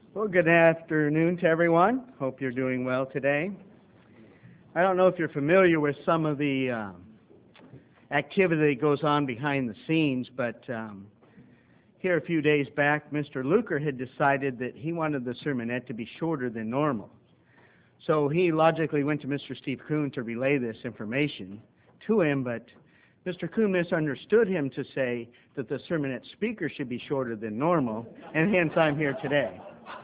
Well, good afternoon to everyone. Hope you're doing well today. I don't know if you're familiar with some of the activity that goes on behind the scenes, but here a few days back, Mr. Luker had decided that he wanted the sermonette to be shorter than normal. So he logically went to Mr. Steve Kuhn to relay this information to him, but Mr. Kuhn misunderstood him to say that the sermonette speaker should be shorter than normal, and hence I'm here today.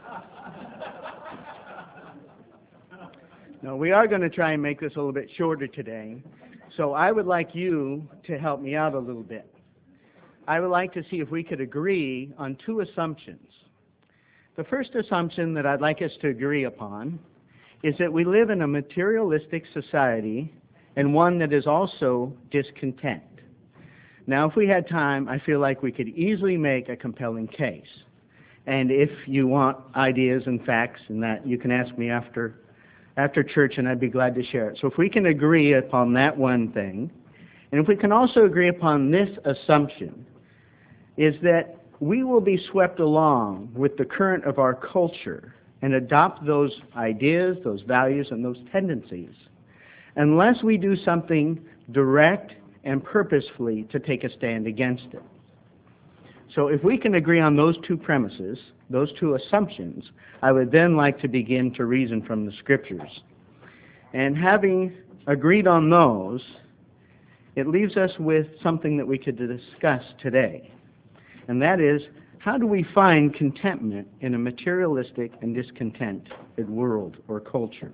No, we are going to try and make this a little bit shorter today, so I would like you to help me out a little bit. I would like to see if we could agree on two assumptions. The first assumption that I'd like us to agree upon is that we live in a materialistic society and one that is also discontent. Now, if we had time, I feel like we could easily make a compelling case. And if you want ideas and facts and that, you can ask me after church, and I'd be glad to share it. So if we can agree upon that one thing, and if we can also agree upon this assumption, is that we will be swept along with the current of our culture and adopt those ideas, those values, and those tendencies, unless we do something direct and purposefully to take a stand against it. So if we can agree on those two premises, those two assumptions, I would then like to begin to reason from the Scriptures. And having agreed on those, it leaves us with something that we could discuss today. And that is, how do we find contentment in a materialistic and discontented world or culture?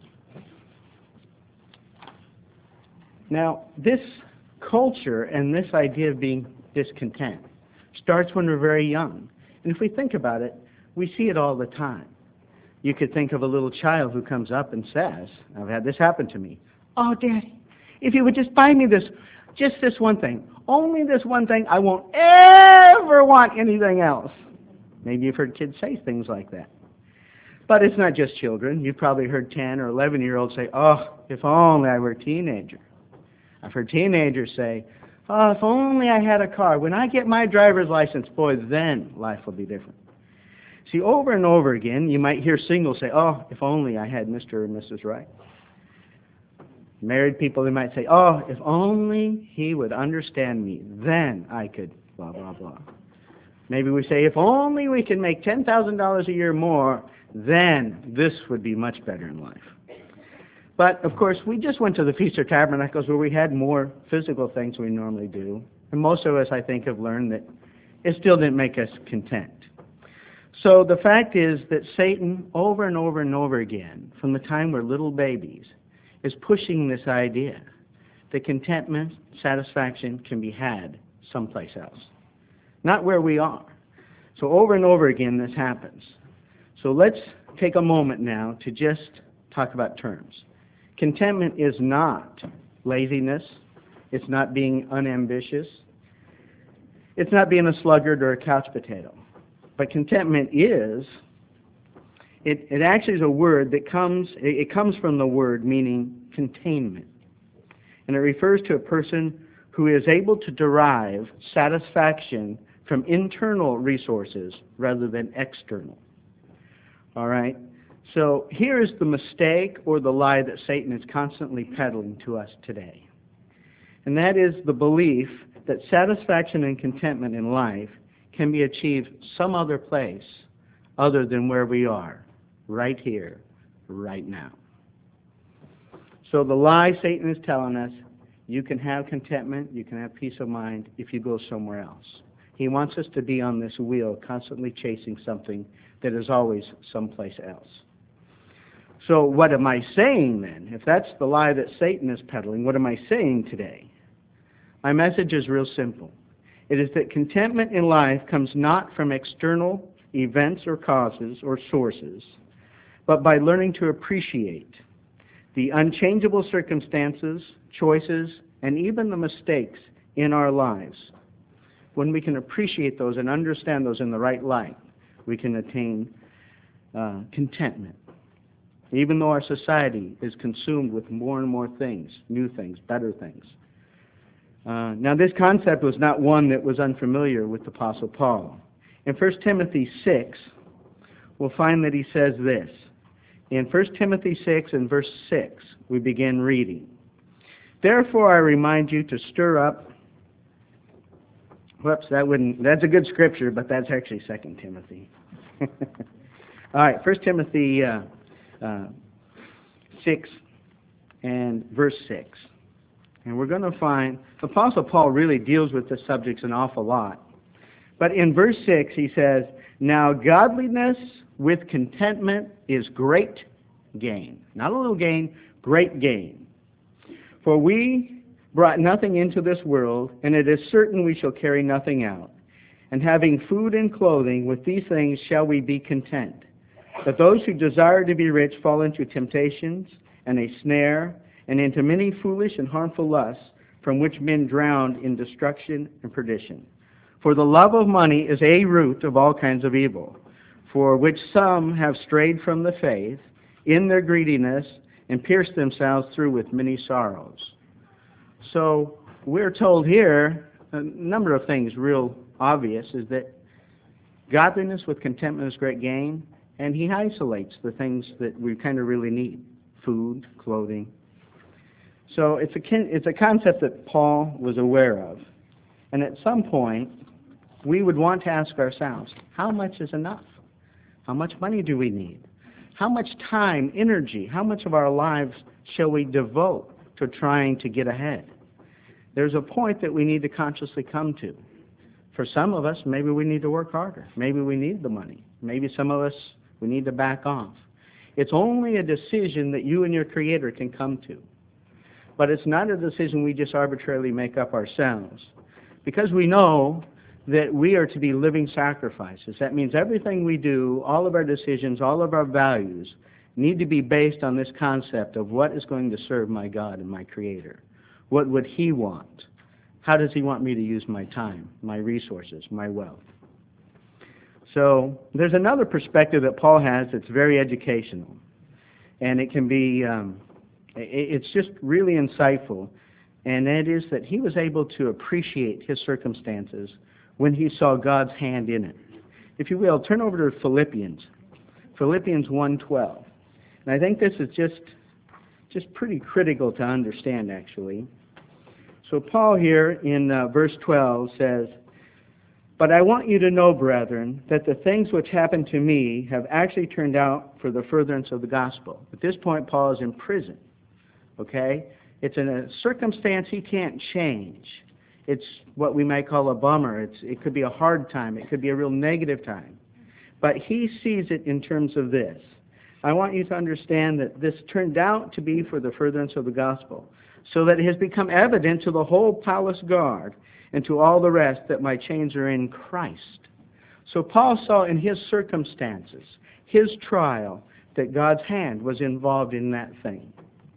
Now, this culture and this idea of being discontent starts when we're very young. And if we think about it, we see it all the time. You could think of a little child who comes up and says, I've had this happen to me, "Oh, Daddy, if you would just buy me this, just this one thing, only this one thing, I won't ever want anything else." Maybe you've heard kids say things like that. But it's not just children. You've probably heard 10 or 11-year-olds say, "Oh, if only I were a teenager." I've heard teenagers say, "Oh, if only I had a car. When I get my driver's license, boy, then life will be different." See, over and over again, you might hear singles say, "Oh, if only I had Mr. or Mrs. Right." Married people, they might say, "Oh, if only he would understand me, then I could blah, blah, blah." Maybe we say, "If only we could make $10,000 a year more, then this would be much better in life." But, of course, we just went to the Feast of Tabernacles where we had more physical things than we normally do. And most of us, I think, have learned that it still didn't make us content. So the fact is that Satan, over and over and over again, from the time we're little babies, is pushing this idea that contentment, satisfaction can be had someplace else, not where we are. So over and over again, this happens. So let's take a moment now to just talk about terms. Contentment is not laziness. It's not being unambitious. It's not being a sluggard or a couch potato. But contentment is, it actually is a word that comes from the word meaning containment. And it refers to a person who is able to derive satisfaction from internal resources rather than external. All right? So here is the mistake or the lie that Satan is constantly peddling to us today. And that is the belief that satisfaction and contentment in life can be achieved some other place other than where we are, right here, right now. So the lie Satan is telling us, you can have contentment, you can have peace of mind if you go somewhere else. He wants us to be on this wheel, constantly chasing something that is always someplace else. So what am I saying then? If that's the lie that Satan is peddling, what am I saying today? My message is real simple. It is that contentment in life comes not from external events or causes or sources, but by learning to appreciate the unchangeable circumstances, choices, and even the mistakes in our lives. When we can appreciate those and understand those in the right light, we can attain contentment. Even though our society is consumed with more and more things, new things, better things. Now this concept was not one that was unfamiliar with the Apostle Paul. In 1 Timothy 6, we'll find that he says this. In 1 Timothy 6 and verse 6, we begin reading. Therefore I remind you to stir up. Whoops, that's a good scripture, but that's actually 2 Timothy. All right, 1 Timothy 6 and verse 6. And we're going to find, Apostle Paul really deals with this subject an awful lot. But in verse 6 he says, now godliness with contentment is great gain. Not a little gain, great gain. For we brought nothing into this world, and it is certain we shall carry nothing out. And having food and clothing, with these things shall we be content. But those who desire to be rich fall into temptations and a snare, and into many foolish and harmful lusts, from which men drown in destruction and perdition. For the love of money is a root of all kinds of evil, for which some have strayed from the faith in their greediness and pierced themselves through with many sorrows. So we're told here a number of things real obvious, is that godliness with contentment is great gain, and he isolates the things that we kind of really need: food, clothing. So it's a concept that Paul was aware of. And at some point, we would want to ask ourselves, how much is enough? How much money do we need? How much time, energy, how much of our lives shall we devote to trying to get ahead? There's a point that we need to consciously come to. For some of us, maybe we need to work harder. Maybe we need the money. Maybe some of us, we need to back off. It's only a decision that you and your Creator can come to. But it's not a decision we just arbitrarily make up ourselves. Because we know that we are to be living sacrifices. That means everything we do, all of our decisions, all of our values, need to be based on this concept of what is going to serve my God and my Creator. What would He want? How does He want me to use my time, my resources, my wealth? So there's another perspective that Paul has that's very educational. And it can be, it's just really insightful. And that is that he was able to appreciate his circumstances when he saw God's hand in it. If you will, turn over to Philippians 1:12. And I think this is just pretty critical to understand, actually. So Paul here in verse 12 says, but I want you to know, brethren, that the things which happened to me have actually turned out for the furtherance of the gospel. At this point, Paul is in prison. Okay? It's in a circumstance he can't change. It's what we might call a bummer. It could be a hard time. It could be a real negative time. But he sees it in terms of this. I want you to understand that this turned out to be for the furtherance of the gospel, so that it has become evident to the whole palace guard and to all the rest that my chains are in Christ. So Paul saw in his circumstances, his trial, that God's hand was involved in that thing.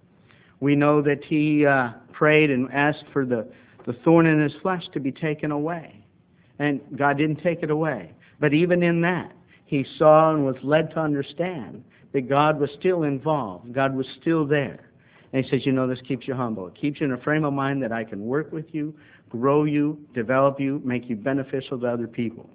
We know that he prayed and asked for the thorn in his flesh to be taken away. And God didn't take it away. But even in that, he saw and was led to understand that God was still involved. God was still there. And he says, this keeps you humble. It keeps you in a frame of mind that I can work with you, grow you, develop you, make you beneficial to other people.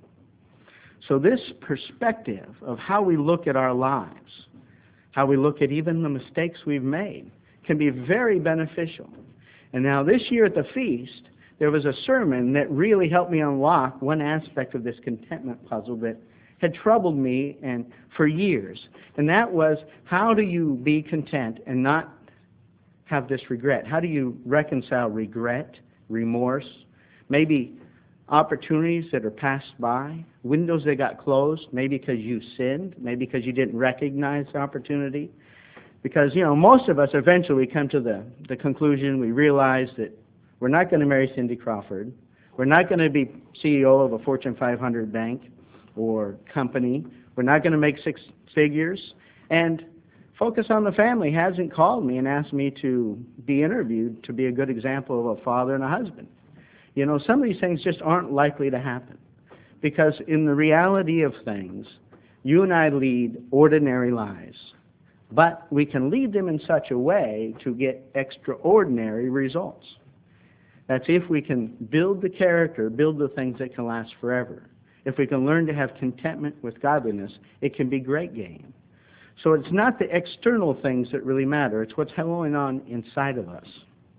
So this perspective of how we look at our lives, how we look at even the mistakes we've made, can be very beneficial. And now this year at the feast, there was a sermon that really helped me unlock one aspect of this contentment puzzle that had troubled me for years. And that was, how do you be content and not have this regret? How do you reconcile regret, remorse, maybe opportunities that are passed by, windows that got closed, maybe because you sinned, maybe because you didn't recognize the opportunity? Because, most of us eventually come to the conclusion, we realize that we're not going to marry Cindy Crawford. We're not going to be CEO of a Fortune 500 bank or company. We're not going to make six figures. And Focus on the Family hasn't called me and asked me to be interviewed to be a good example of a father and a husband. Some of these things just aren't likely to happen. Because in the reality of things, you and I lead ordinary lives. But we can lead them in such a way to get extraordinary results. That's if we can build the character, build the things that can last forever. if we can learn to have contentment with godliness, it can be great gain. So it's not the external things that really matter. It's what's going on inside of us.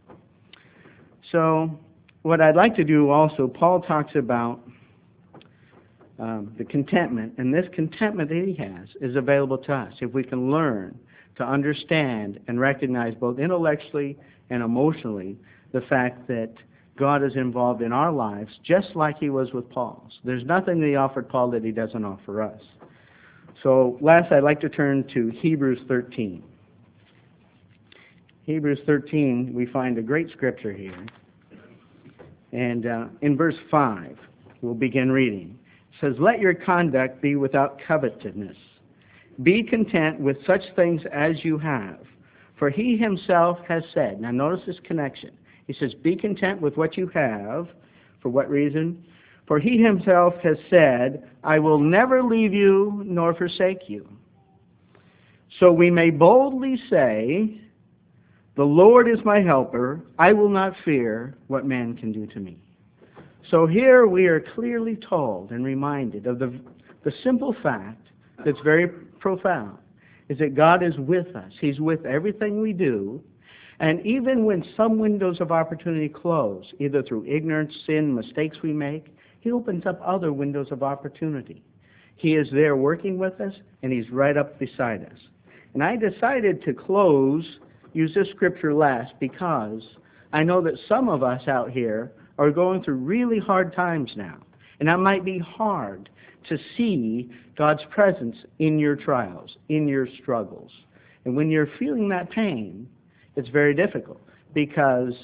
So what I'd like to do also, Paul talks about the contentment, and this contentment that he has is available to us if we can learn to understand and recognize both intellectually and emotionally the fact that God is involved in our lives just like he was with Paul's. There's nothing that he offered Paul that he doesn't offer us. So last, I'd like to turn to Hebrews 13. Hebrews 13, we find a great scripture here. And in verse 5, we'll begin reading. It says, "Let your conduct be without covetousness. Be content with such things as you have. For he himself has said," now notice this connection. He says, be content with what you have. For what reason? "For he himself has said, I will never leave you nor forsake you. So we may boldly say, the Lord is my helper. I will not fear what man can do to me." So here we are clearly told and reminded of the simple fact that's very profound, is that God is with us. He's with everything we do. And even when some windows of opportunity close, either through ignorance, sin, mistakes we make, he opens up other windows of opportunity. He is there working with us, and he's right up beside us. And I decided to use this scripture last because I know that some of us out here are going through really hard times now. And that might be hard to see God's presence in your trials, in your struggles. And when you're feeling that pain, it's very difficult because,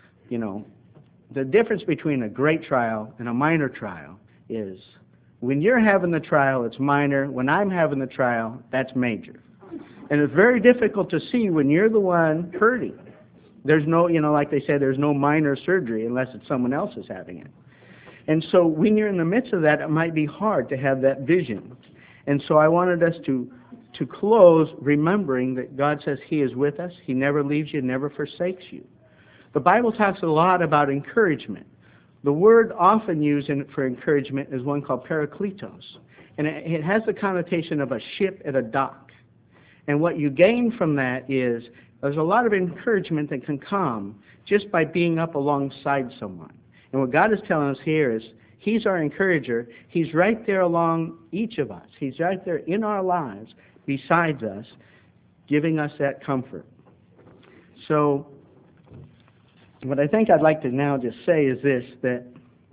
the difference between a great trial and a minor trial is when you're having the trial, it's minor. When I'm having the trial, that's major. And it's very difficult to see when you're the one hurting. There's no, like they say, there's no minor surgery unless it's someone else is having it. And so when you're in the midst of that, it might be hard to have that vision. And so I wanted us to close remembering that God says he is with us. He never leaves you, never forsakes you. The Bible talks a lot about encouragement. The word often used for encouragement is one called parakletos. And it has the connotation of a ship at a dock. And what you gain from that is there's a lot of encouragement that can come just by being up alongside someone. And what God is telling us here is he's our encourager. He's right there along each of us. He's right there in our lives besides us, giving us that comfort. So what I think I'd like to now just say is this, that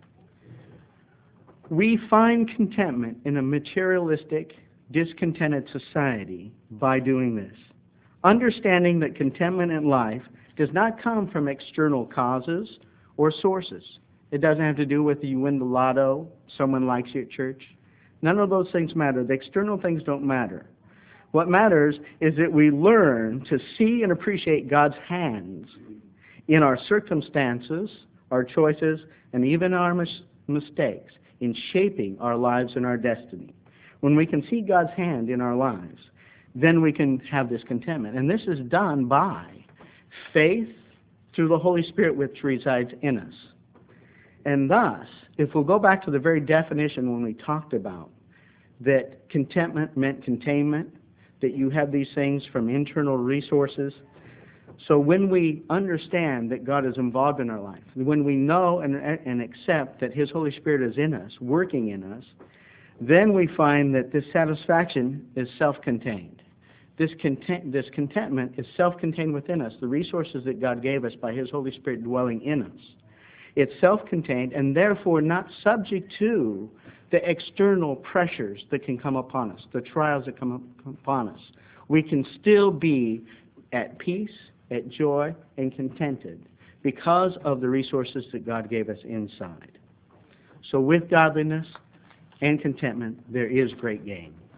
we find contentment in a materialistic, discontented society by doing this. Understanding that contentment in life does not come from external causes or sources. It doesn't have to do with you win the lotto, someone likes you at church. None of those things matter. The external things don't matter. What matters is that we learn to see and appreciate God's hands in our circumstances, our choices, and even our mistakes in shaping our lives and our destiny. When we can see God's hand in our lives, then we can have this contentment. And this is done by faith through the Holy Spirit which resides in us. And thus, if we'll go back to the very definition when we talked about that contentment meant containment, that you have these things from internal resources. So when we understand that God is involved in our life, when we know and accept that his Holy Spirit is in us, working in us, then we find that this satisfaction is self-contained. This contentment is self-contained within us, the resources that God gave us by his Holy Spirit dwelling in us. It's self-contained and therefore not subject to the external pressures that can come upon us, the trials that come upon us. We can still be at peace, at joy, and contented because of the resources that God gave us inside. So with godliness and contentment, there is great gain.